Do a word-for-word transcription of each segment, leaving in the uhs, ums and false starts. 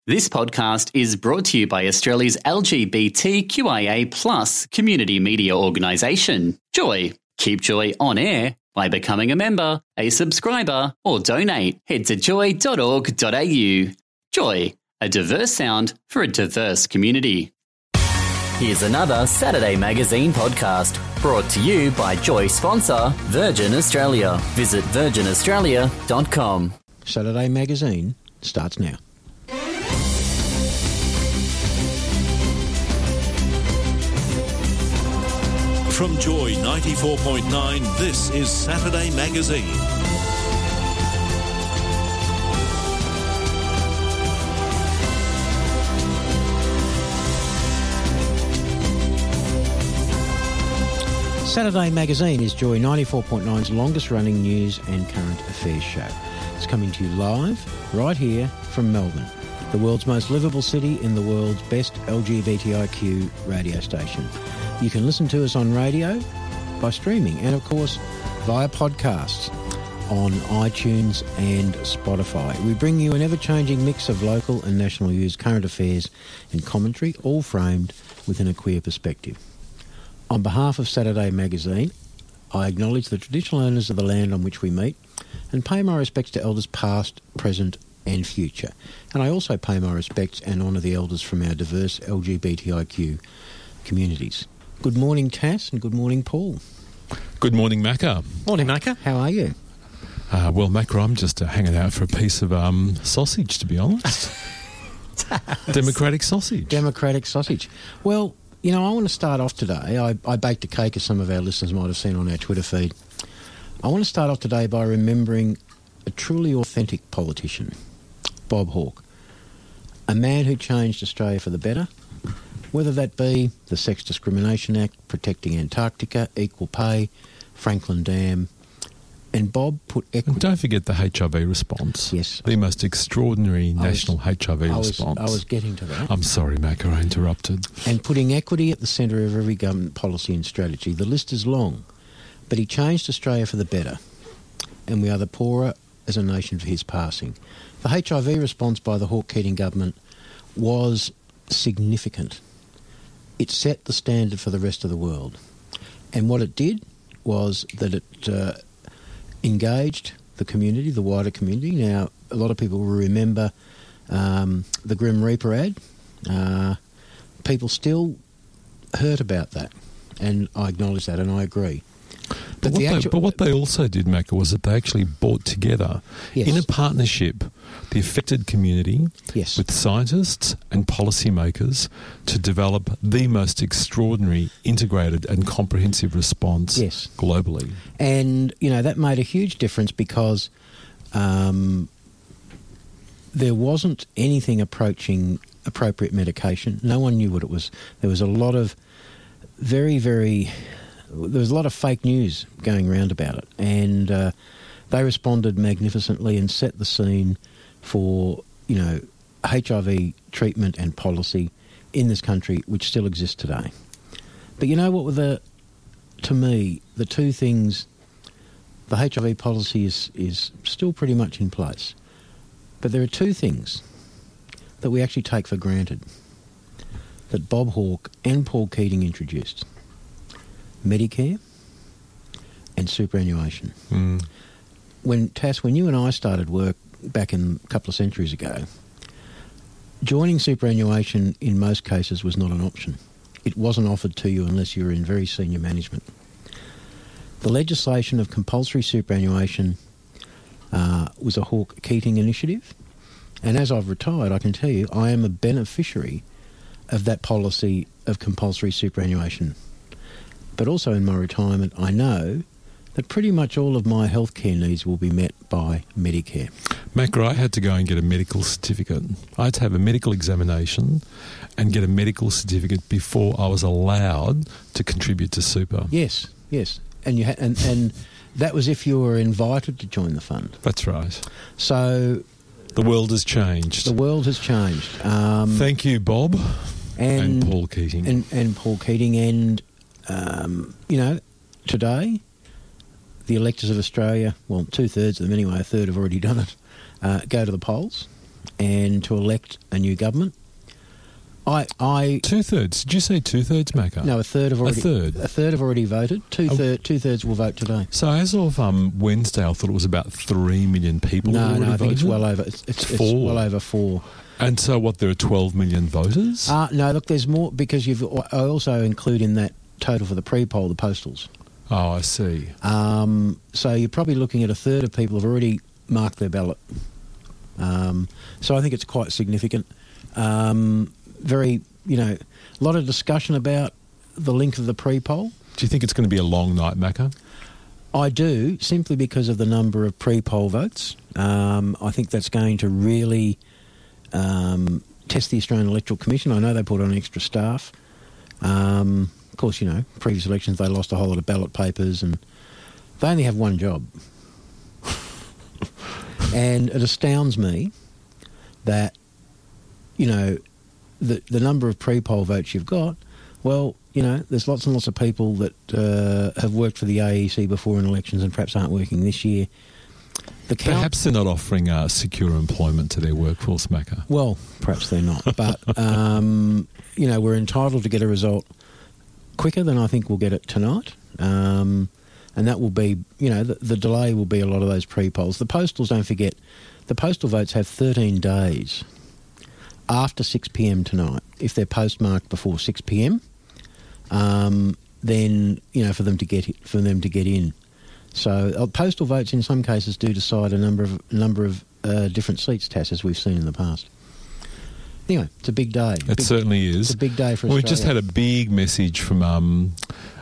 This podcast is brought to you by Australia's L G B T Q I A plus community media organisation, Joy. Keep Joy on air by becoming a member, a subscriber, or donate. Head to joy dot org dot a u. Joy, a diverse sound for a diverse community. Here's another Saturday Magazine podcast brought to you by Joy sponsor Virgin Australia. Visit virgin australia dot com. Saturday Magazine starts now. From Joy ninety-four point nine, this is Saturday Magazine. Saturday Magazine is Joy ninety-four point nine's longest-running news and current affairs show. It's coming to you live, right here from Melbourne, the world's most livable city in the world's best L G B T I Q radio station. You can listen to us on radio, by streaming, and of course via podcasts on iTunes and Spotify. We bring you an ever-changing mix of local and national news, current affairs and commentary, all framed within a queer perspective. On behalf of Saturday Magazine, I acknowledge the traditional owners of the land on which we meet and pay my respects to elders past, present and future. And I also pay my respects and honour the elders from our diverse L G B T I Q communities. Good morning, Tass, and good morning, Paul. Good morning, Macca. Morning, Macca. How are you? Uh, well, Macca, I'm just uh, hanging out for a piece of um, sausage, to be honest. Democratic sausage. Democratic sausage. Well, you know, I want to start off today. I, I baked a cake, as some of our listeners might have seen on our Twitter feed. I want to start off today by remembering a truly authentic politician, Bob Hawke, a man who changed Australia for the better, whether that be the Sex Discrimination Act, protecting Antarctica, equal pay, Franklin Dam, and Bob put equity... And don't forget the H I V response. Yes. The most extraordinary I national was, H I V I was, response. I was getting to that. I'm sorry, Macca, I interrupted. And putting equity at the centre of every government policy and strategy. The list is long, but he changed Australia for the better, and we are the poorer as a nation for his passing. The H I V response by the Hawke-Keating government was significant. It set the standard for the rest of the world. And what it did was that it uh, engaged the community, the wider community. Now, a lot of people will remember um, the Grim Reaper ad. Uh, people still hurt about that, and I acknowledge that, and I agree. But, But, the what actual, they, but what they also did, Macca, was that they actually brought together, Yes. in a partnership, the affected community Yes. with scientists and policymakers to develop the most extraordinary, integrated and comprehensive response Yes. globally. And, you know, that made a huge difference because um, there wasn't anything approaching appropriate medication. No one knew what it was. There was a lot of very, very... There was a lot of fake news going around about it. And uh, they responded magnificently and set the scene for, you know, H I V treatment and policy in this country, which still exists today. But you know what were the... To me, the two things, the H I V policy is, is still pretty much in place. But there are two things that we actually take for granted that Bob Hawke and Paul Keating introduced. Medicare and superannuation. Mm. When, Tass, when you and I started work back in a couple of centuries ago, joining superannuation in most cases was not an option. It wasn't offered to you unless you were in very senior management. The legislation of compulsory superannuation uh, was a Hawke-Keating initiative, and as I've retired, I can tell you I am a beneficiary of that policy of compulsory superannuation. But also in my retirement, I know that pretty much all of my healthcare needs will be met by Medicare. Macca, I had to go and get a medical certificate. I had to have a medical examination and get a medical certificate before I was allowed to contribute to super. Yes, yes. And you ha- and, and that was if you were invited to join the fund. That's right. So The world has changed. the world has changed. Um, Thank you, Bob and, and, Paul Keating. And, and Paul Keating. And, um, you know, today, the electors of Australia, well, two-thirds of them anyway, a third have already done it, uh, go to the polls. and to elect a new government. I, I Two thirds. Did you say two thirds, Macca? no, a third have already A third. a third have already voted. Two Oh. third, two thirds will vote today. So as of um, Wednesday, I thought it was about three million people. No, who no, already I think it's voted. well over. It's, it's, it's Four. well over four. And so, what? There are twelve million voters. Uh, no, look, there's more because you've. I also include in that total for the pre-poll the postals. oh, I see. Um, so you're probably looking at a third of people have already marked their ballot. Um, so I think it's quite significant. Um, very, you know, a lot of discussion about the length of the pre-poll. Do you think it's going to be a long night, Macca? I do, simply because of the number of pre-poll votes. Um, I think that's going to really um, test the Australian Electoral Commission. I know they put on extra staff. Um, of course, you know, previous elections they lost a whole lot of ballot papers and they only have one job. And it astounds me that, you know, the the number of pre-poll votes you've got, well, you know, there's lots and lots of people that uh, have worked for the A E C before in elections and perhaps aren't working this year. The count, Perhaps they're not offering uh, secure employment to their workforce, Macca. well, perhaps they're not. But, um, you know, we're entitled to get a result quicker than I think we'll get it tonight. Um, and that will be, you know, the, the delay will be a lot of those pre-polls. The postals, don't forget, the postal votes have thirteen days after six p.m. tonight. If they're postmarked before six p.m., um, then, you know, for them to get for them to get in. So uh, postal votes in some cases do decide a number of number of uh, different seats, Tass, as we've seen in the past. Anyway, it's a big day. It Big- certainly is. It's a big day for We've Australia. just had a big message from um,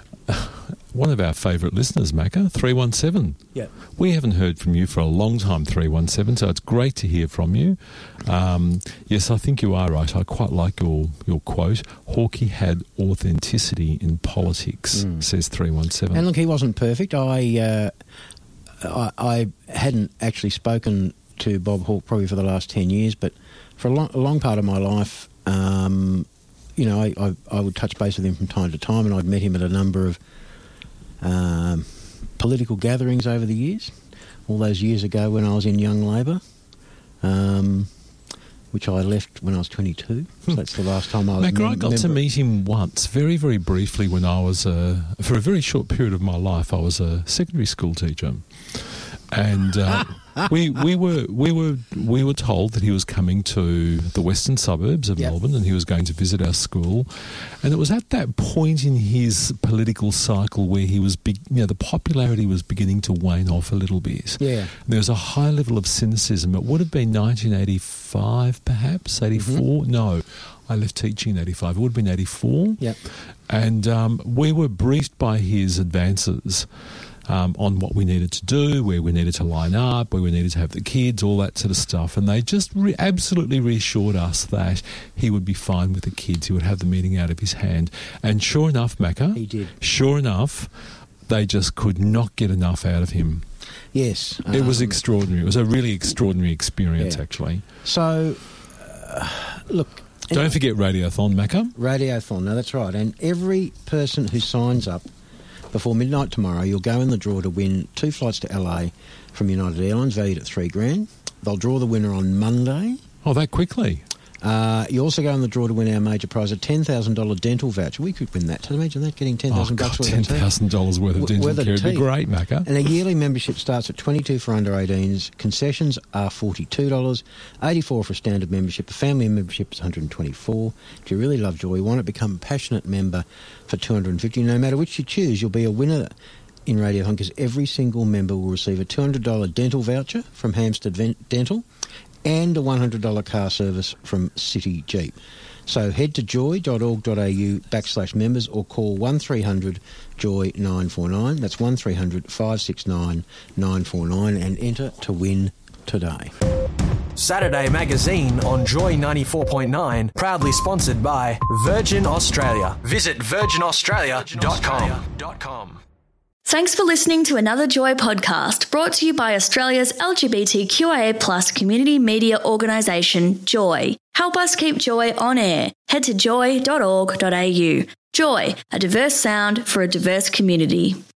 one of our favourite listeners, Macca, three one seven. Yeah. We haven't heard from you for a long time, three one seven, so it's great to hear from you. Um, yes, I think you are right. I quite like your, your quote. Hawkey had authenticity in politics, Mm. says three one seven. And look, he wasn't perfect. I, uh, I I hadn't actually spoken to Bob Hawke probably for the last ten years, but for a long, a long part of my life, um, you know, I, I, I would touch base with him from time to time, and I'd met him at a number of um, political gatherings over the years, all those years ago when I was in Young Labor, um, which I left when I was twenty-two. So that's the last time I was Macca, I mem- got to member- meet him once, very, very briefly, when I was, uh, for a very short period of my life, I was a secondary school teacher. And uh, we we were we were we were told that he was coming to the western suburbs of Yep. Melbourne, and he was going to visit our school. And it was at that point in his political cycle where he was, be, you know, the popularity was beginning to wane off a little bit. Yeah. There was a high level of cynicism. It would have been nineteen eighty-five, perhaps eighty-four. No, I left teaching in eighty-five. It would have been eighty-four. Yep. And um, we were briefed by his advances um, on what we needed to do, where we needed to line up, where we needed to have the kids, all that sort of stuff. And they just re- absolutely reassured us that he would be fine with the kids. He would have the meeting out of his hand. And sure enough, Macca, He did. sure enough, they just could not get enough out of him. Yes. It was um, extraordinary. It was a really extraordinary experience, Yeah. actually. So, uh, look... Don't forget Radiothon, Macca. Radiothon, no, that's right. And every person who signs up before midnight tomorrow, you'll go in the draw to win two flights to L A from United Airlines, valued at three grand. They'll draw the winner on Monday. Oh, that quickly. Uh, you also go in the draw to win our major prize, a ten thousand dollars dental voucher. We could win that. Can you imagine that, getting ten Oh, thousand God, bucks worth ten of teeth? thousand dollars worth of W- dental worth of care would be teeth. great, Macca. And a yearly membership starts at twenty-two for under eighteens. Concessions are forty-two dollars, eighty-four for a standard membership. A family membership is one hundred twenty-four. If you really love Joy, you want to become a passionate member for two hundred fifty. No matter which you choose, you'll be a winner in Radiothon, because every single member will receive a two hundred dollars dental voucher from Hampstead Ven- Dental and a one hundred dollars car service from City Jeep. So head to joy.org.au backslash members or call one three hundred joy nine four nine. That's one three hundred five six nine nine four nine and enter to win today. Saturday Magazine on Joy ninety-four point nine, proudly sponsored by Virgin Australia. Visit virgin australia dot com. Thanks for listening to another Joy podcast brought to you by Australia's L G B T Q I A plus community media organisation, Joy. Help us keep Joy on air. Head to joy dot org dot a u. Joy, a diverse sound for a diverse community.